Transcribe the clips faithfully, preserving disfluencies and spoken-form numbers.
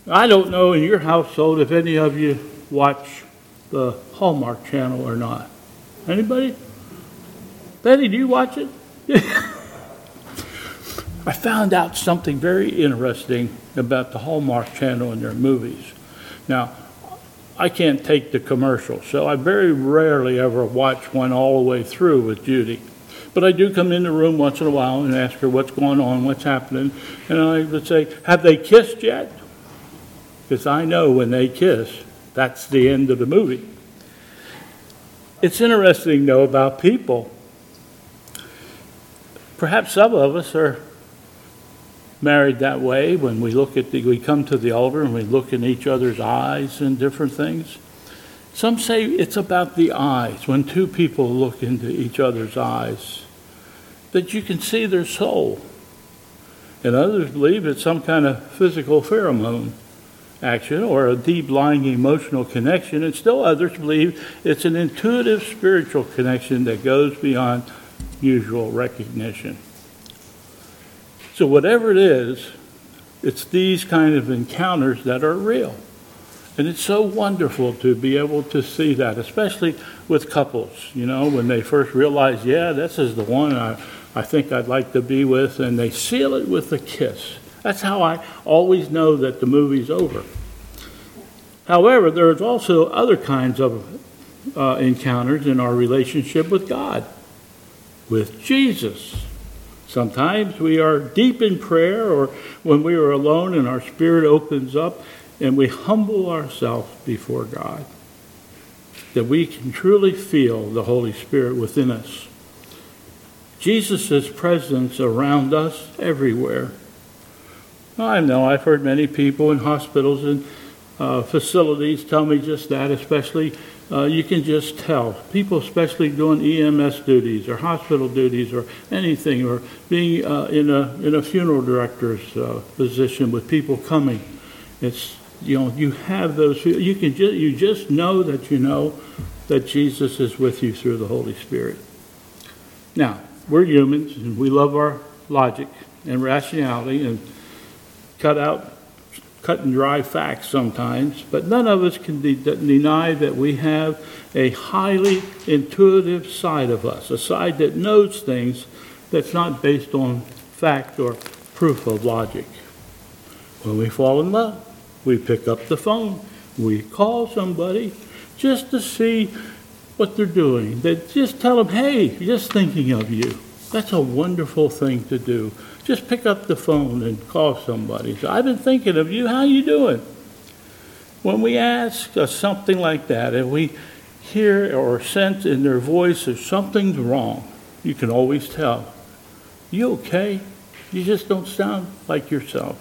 I don't know in your household if any of you watch the Hallmark Channel or not. Anybody? Betty, do you watch it? I found out something very interesting about the Hallmark Channel and their movies. Now, I can't take the commercials, so I very rarely ever watch one all the way through with Judy. But I do come in the room once in a while and ask her what's going on, what's happening. And I would say, have they kissed yet? Because I know when they kiss, that's the end of the movie. It's interesting, though, about people. Perhaps some of us are married that way when we look at the, we come to the altar and we look in each other's eyes and different things. Some say it's about the eyes, when two people look into each other's eyes, that you can see their soul. And others believe it's some kind of physical pheromone action or a deep lying emotional connection, and still others believe it's an intuitive spiritual connection that goes beyond usual recognition. So whatever it is, it's these kind of encounters that are real. And it's so wonderful to be able to see that, especially with couples, you know, when they first realize, yeah, this is the one I, I think I'd like to be with, and they seal it with a kiss. That's how I always know that the movie's over. However, there's also other kinds of uh, encounters in our relationship with God, with Jesus. Sometimes we are deep in prayer, or when we are alone and our spirit opens up and we humble ourselves before God, that we can truly feel the Holy Spirit within us. Jesus' presence around us everywhere. I know I've heard many people in hospitals and uh, facilities tell me just that, especially Uh, you can just tell. People, especially doing E M S duties or hospital duties or anything, or being uh, in a in a funeral director's uh, position with people coming. It's, you know, you have those. You can just you just know that you know that Jesus is with you through the Holy Spirit. Now, we're humans and we love our logic and rationality and cut out. cut and dry facts sometimes, but none of us can de- deny that we have a highly intuitive side of us, a side that knows things that's not based on fact or proof of logic. When we fall in love, we pick up the phone, we call somebody just to see what they're doing. That just tell them, hey, just thinking of you. That's a wonderful thing to do. Just pick up the phone and call somebody. So, I've been thinking of you. How you doing? When we ask uh, something like that, and we hear or sense in their voice that something's wrong, you can always tell. You okay? You just don't sound like yourself.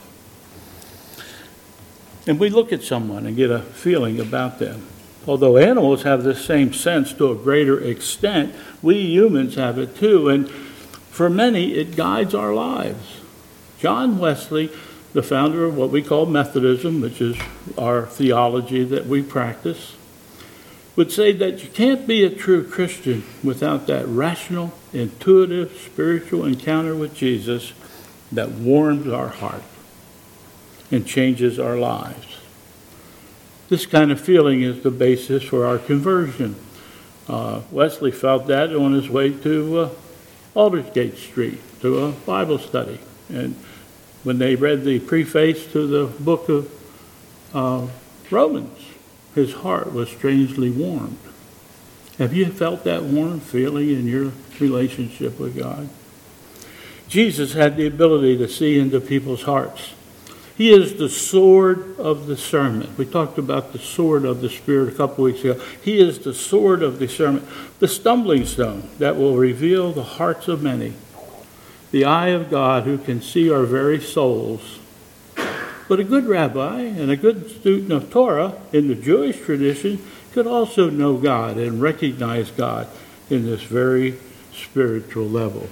And we look at someone and get a feeling about them. Although animals have this same sense to a greater extent, we humans have it too. And for many, it guides our lives. John Wesley, the founder of what we call Methodism, which is our theology that we practice, would say that you can't be a true Christian without that rational, intuitive, spiritual encounter with Jesus that warms our heart and changes our lives. This kind of feeling is the basis for our conversion. Uh, Wesley felt that on his way to uh, Aldersgate Street to a Bible study. And when they read the preface to the book of uh, Romans, his heart was strangely warmed. Have you felt that warm feeling in your relationship with God? Jesus had the ability to see into people's hearts. He is the sword of discernment. We talked about the sword of the Spirit a couple weeks ago. He is the sword of discernment, the stumbling stone that will reveal the hearts of many, the eye of God who can see our very souls. But a good rabbi and a good student of Torah in the Jewish tradition could also know God and recognize God in this very spiritual level.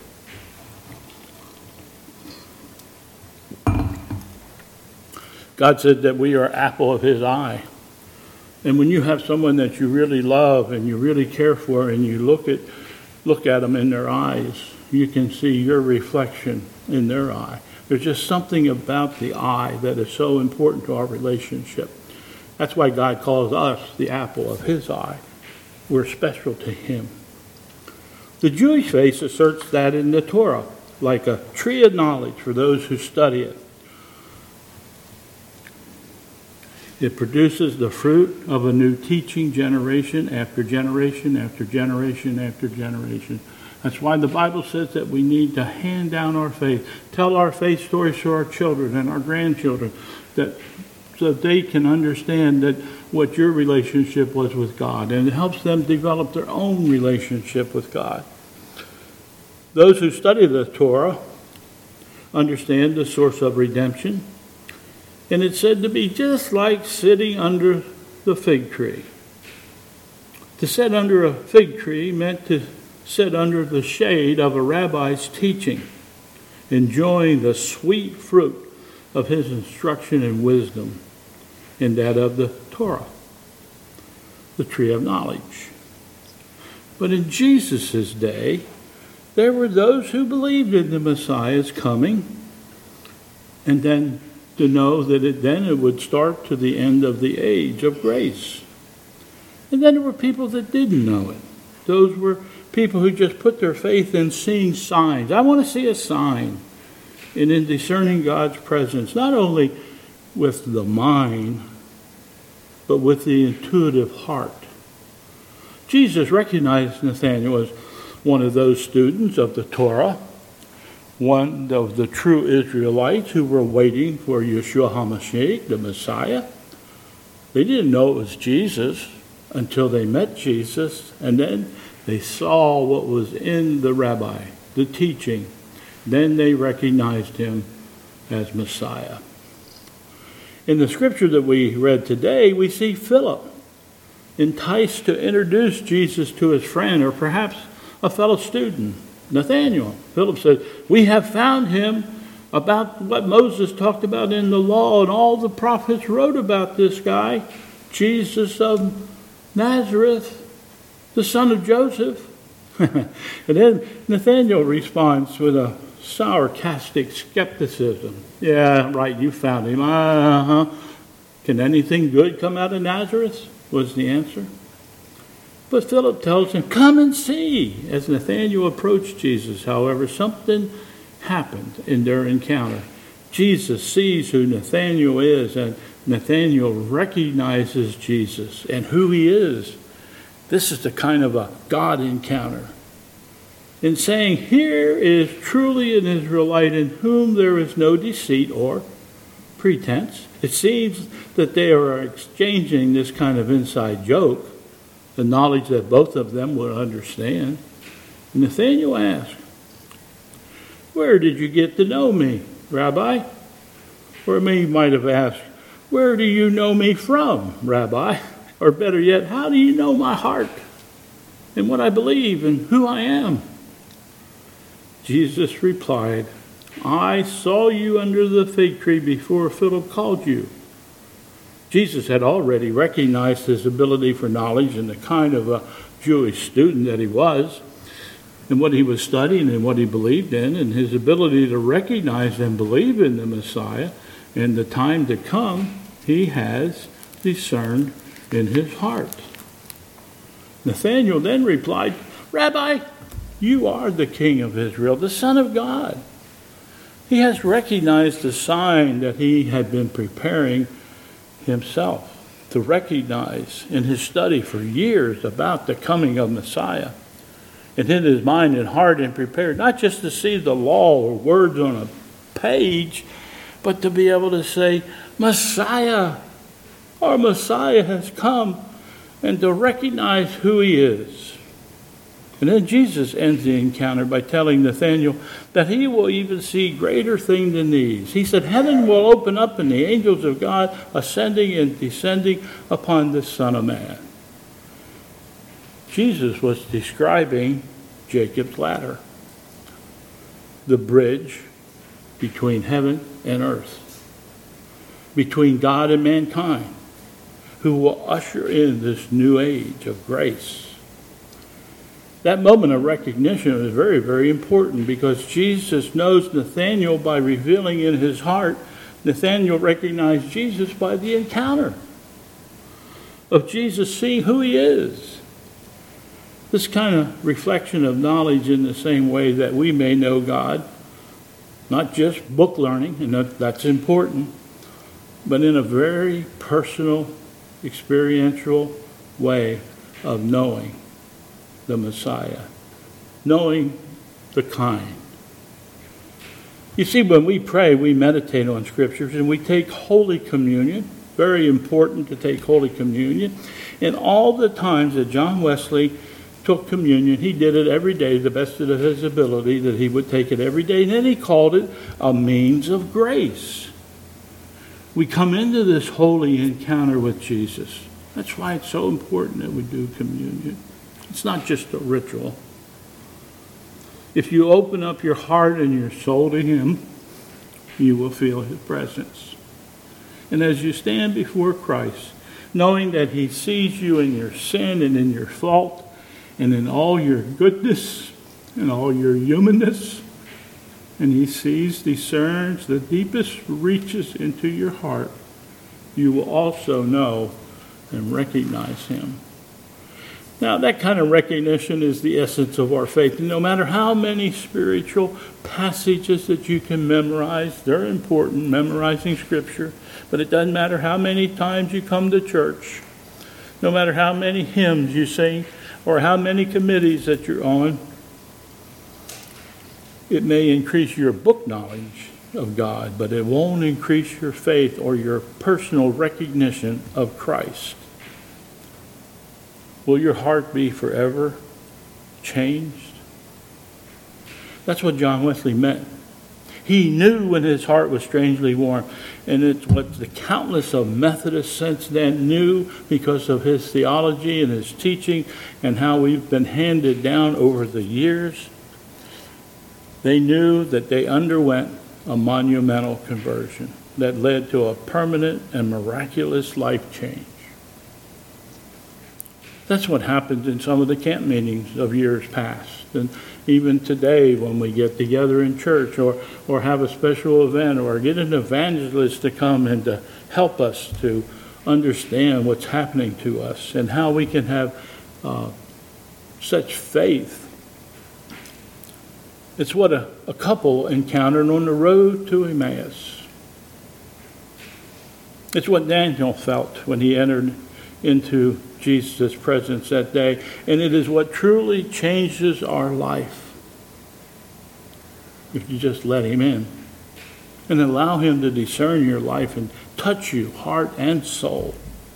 God said that we are apple of his eye. And when you have someone that you really love and you really care for and you look at look at them in their eyes, you can see your reflection in their eye. There's just something about the eye that is so important to our relationship. That's why God calls us the apple of his eye. We're special to him. The Jewish faith asserts that in the Torah, like a tree of knowledge for those who study it. It produces the fruit of a new teaching generation after generation after generation after generation. That's why the Bible says that we need to hand down our faith, tell our faith stories to our children and our grandchildren, that so that they can understand that what your relationship was with God, and it helps them develop their own relationship with God. Those who study the Torah understand the source of redemption, and it's said to be just like sitting under the fig tree. To sit under a fig tree meant to sit under the shade of a rabbi's teaching, enjoying the sweet fruit of his instruction and wisdom, and that of the Torah, the tree of knowledge. But in Jesus' day, there were those who believed in the Messiah's coming, and then to know that it, then it would start to the end of the age of grace. And then there were people that didn't know it. Those were people who just put their faith in seeing signs. I want to see a sign. And in discerning God's presence, not only with the mind, but with the intuitive heart. Jesus recognized Nathanael as one of those students of the Torah, one of the true Israelites who were waiting for Yeshua HaMashiach, the Messiah. They didn't know it was Jesus until they met Jesus, and then they saw what was in the rabbi, the teaching. Then they recognized him as Messiah. In the scripture that we read today, we see Philip enticed to introduce Jesus to his friend, or perhaps a fellow student, Nathanael. Philip said, "We have found him about what Moses talked about in the law, and all the prophets wrote about this guy, Jesus of Nazareth, the son of Joseph." And then Nathanael responds with a sarcastic skepticism. "Yeah, right, you found him. Uh-huh. Can anything good come out of Nazareth?" was the answer. But Philip tells him, "Come and see." As Nathanael approached Jesus, however, something happened in their encounter. Jesus sees who Nathanael is, and Nathanael recognizes Jesus and who he is. This is the kind of a God encounter. In saying, "Here is truly an Israelite in whom there is no deceit or pretense," it seems that they are exchanging this kind of inside joke, the knowledge that both of them would understand. Nathanael asked, "Where did you get to know me, Rabbi?" Or he might have asked, "Where do you know me from, Rabbi?" Or better yet, "How do you know my heart and what I believe and who I am?" Jesus replied, "I saw you under the fig tree before Philip called you." Jesus had already recognized his ability for knowledge and the kind of a Jewish student that he was, and what he was studying and what he believed in, and his ability to recognize and believe in the Messiah and the time to come, he has discerned in his heart. Nathanael then replied, "Rabbi, you are the King of Israel, the Son of God." He has recognized the sign that he had been preparing himself to recognize in his study for years about the coming of Messiah. And in his mind and heart and prepared, not just to see the law or words on a page, but to be able to say, "Messiah, our Messiah has come," and to recognize who he is. And then Jesus ends the encounter by telling Nathanael that he will even see greater things than these. He said, "Heaven will open up and the angels of God ascending and descending upon the Son of Man." Jesus was describing Jacob's ladder, the bridge between heaven and earth, between God and mankind, who will usher in this new age of grace. That moment of recognition is very, very important because Jesus knows Nathanael by revealing in his heart. Nathanael recognized Jesus by the encounter of Jesus seeing who he is. This kind of reflection of knowledge in the same way that we may know God, not just book learning, and that, that's important, but in a very personal, experiential way of knowing the Messiah, knowing the kind. You see, when we pray, we meditate on scriptures and we take Holy Communion. Very important to take Holy Communion. And all the times that John Wesley took communion, he did it every day, the best of his ability, that he would take it every day. And then he called it a means of grace. We come into this holy encounter with Jesus. That's why it's so important that we do communion. It's not just a ritual. If you open up your heart and your soul to him, you will feel his presence. And as you stand before Christ, knowing that he sees you in your sin and in your fault and in all your goodness and all your humanness, and he sees, discerns the deepest reaches into your heart, you will also know and recognize him. Now, that kind of recognition is the essence of our faith. And no matter how many spiritual passages that you can memorize, they're important, memorizing Scripture. But it doesn't matter how many times you come to church, no matter how many hymns you sing, or how many committees that you're on. It may increase your book knowledge of God, but it won't increase your faith or your personal recognition of Christ. Will your heart be forever changed? That's what John Wesley meant. He knew when his heart was strangely warm. And it's what the countless of Methodists since then knew because of his theology and his teaching and how we've been handed down over the years. They knew that they underwent a monumental conversion that led to a permanent and miraculous life change. That's what happened in some of the camp meetings of years past. And even today when we get together in church or, or have a special event or get an evangelist to come and to help us to understand what's happening to us and how we can have uh, such faith. It's what a, a couple encountered on the road to Emmaus. It's what Daniel felt when he entered into Jesus' presence that day. And it is what truly changes our life. If you just let him in and allow him to discern your life and touch you, heart and soul.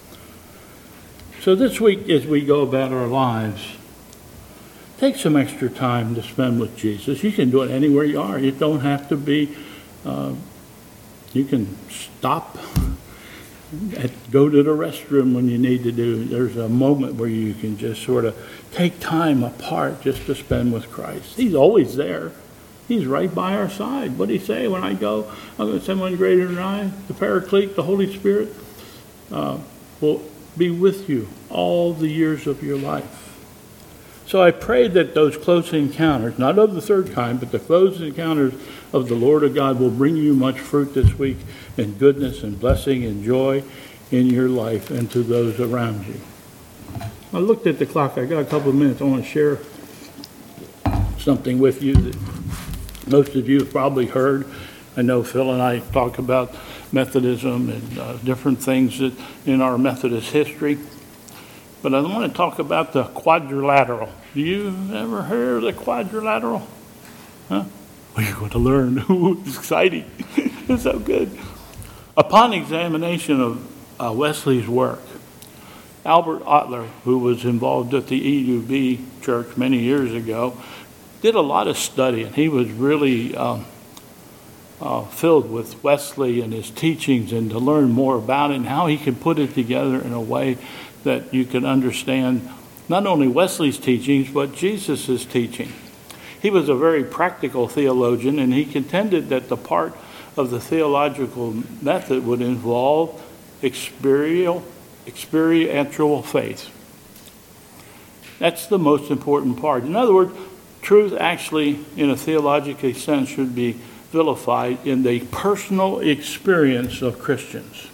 So this week as we go about our lives, take some extra time to spend with Jesus. You can do it anywhere you are. You don't have to be, uh, you can stop and go to the restroom when you need to do. There's a moment where you can just sort of take time apart just to spend with Christ. He's always there. He's right by our side. What did he say? When I go, I'm going to send one greater than I, the Paraclete, the Holy Spirit, uh, will be with you all the years of your life. So I pray that those close encounters, not of the third kind, but the close encounters of the Lord of God will bring you much fruit this week and goodness and blessing and joy in your life and to those around you. I looked at the clock. I got a couple of minutes. I want to share something with you that most of you have probably heard. I know Phil and I talk about Methodism and uh, different things that in our Methodist history. But I want to talk about the quadrilateral. Do you ever hear of the quadrilateral? Huh? Well, you're going to learn. Ooh, it's exciting. It's so good. Upon examination of uh, Wesley's work, Albert Ottler, who was involved at the E U B church many years ago, did a lot of study, and he was really um, uh, filled with Wesley and his teachings and to learn more about it and how he could put it together in a way that you can understand not only Wesley's teachings, but Jesus' teaching. He was a very practical theologian, and he contended that the part of the theological method would involve experiential, experiential faith. That's the most important part. In other words, truth actually, in a theological sense, should be vilified in the personal experience of Christians.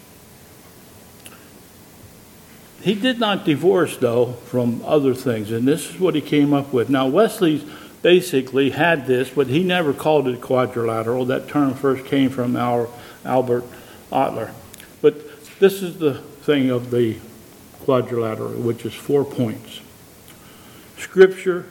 He did not divorce, though, from other things, and this is what he came up with. Now, Wesley basically had this, but he never called it quadrilateral. That term first came from our Albert Ottler. But this is the thing of the quadrilateral, which is four points. Scripture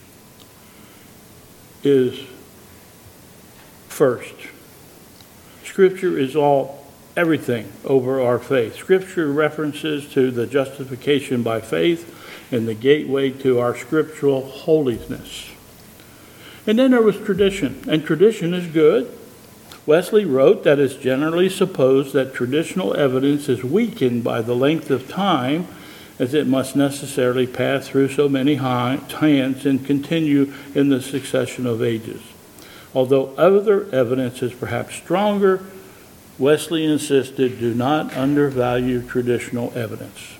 is first. Scripture is all everything over our faith. Scripture references to the justification by faith and the gateway to our scriptural holiness. And then there was tradition, and tradition is good. Wesley wrote that it's generally supposed that traditional evidence is weakened by the length of time, as it must necessarily pass through so many hands and continue in the succession of ages. Although other evidence is perhaps stronger, Wesley insisted, do not undervalue traditional evidence.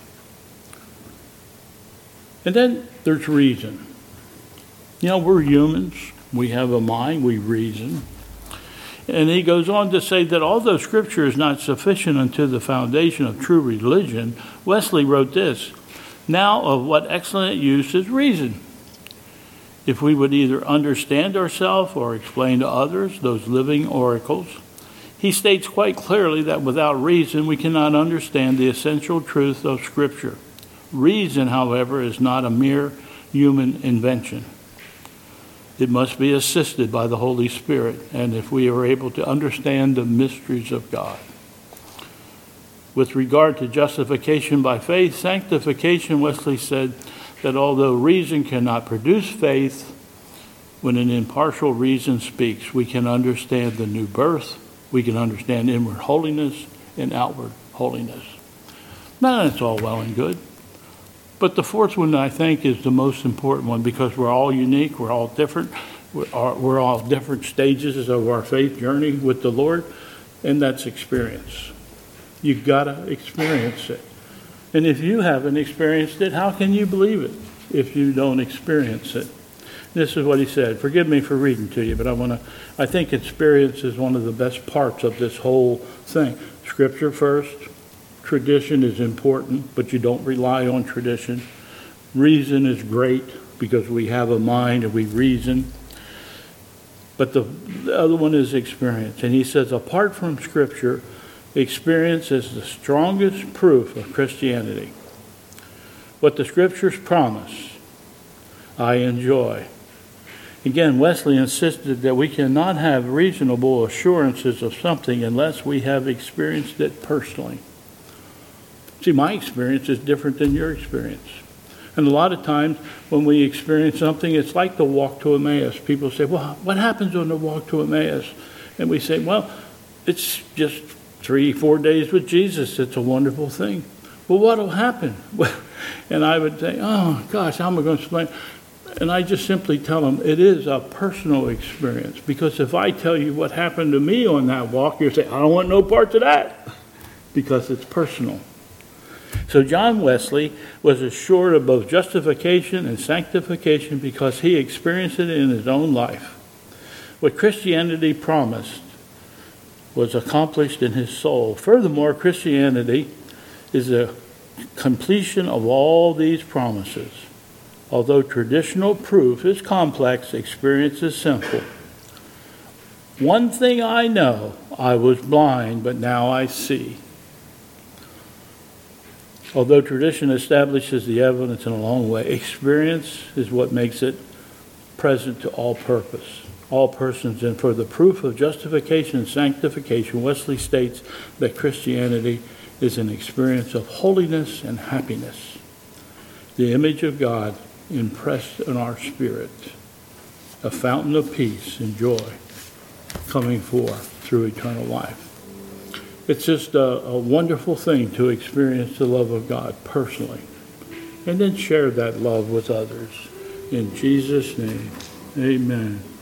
And then there's reason. You know, we're humans. We have a mind. We reason. And he goes on to say that although Scripture is not sufficient unto the foundation of true religion, Wesley wrote this, now of what excellent use is reason. If we would either understand ourselves or explain to others those living oracles, he states quite clearly that without reason we cannot understand the essential truth of Scripture. Reason, however, is not a mere human invention. It must be assisted by the Holy Spirit, and if we are able to understand the mysteries of God. With regard to justification by faith, sanctification, Wesley said that although reason cannot produce faith, when an impartial reason speaks, we can understand the new birth, we can understand inward holiness and outward holiness. Now, that's all well and good. But the fourth one, I think, is the most important one because we're all unique, we're all different, we're all, we're all different stages of our faith journey with the Lord, and that's experience. You've got to experience it. And if you haven't experienced it, how can you believe it if you don't experience it? This is what he said. Forgive me for reading to you, but I want to. I think experience is one of the best parts of this whole thing. Scripture first. Tradition is important, but you don't rely on tradition. Reason is great because we have a mind and we reason. But the, the other one is experience. And he says, apart from Scripture, experience is the strongest proof of Christianity. What the Scriptures promise, I enjoy. Again, Wesley insisted that we cannot have reasonable assurances of something unless we have experienced it personally. See, my experience is different than your experience. And a lot of times when we experience something, it's like the walk to Emmaus. People say, well, what happens on the walk to Emmaus? And we say, well, it's just three, four days with Jesus. It's a wonderful thing. Well, what will happen? And I would say, oh, gosh, how am I going to explain? And I just simply tell them it is a personal experience. Because if I tell you what happened to me on that walk, you'll say, I don't want no parts of that. Because it's personal. So John Wesley was assured of both justification and sanctification because he experienced it in his own life. What Christianity promised was accomplished in his soul. Furthermore, Christianity is a completion of all these promises. Although traditional proof is complex, experience is simple. One thing I know, I was blind, but now I see. Although tradition establishes the evidence in a long way, experience is what makes it present to all purpose, all persons. And for the proof of justification and sanctification, Wesley states that Christianity is an experience of holiness and happiness. The image of God impressed in our spirit, a fountain of peace and joy coming forth through eternal life. It's just a, a wonderful thing to experience the love of God personally and then share that love with others. In Jesus' name, amen.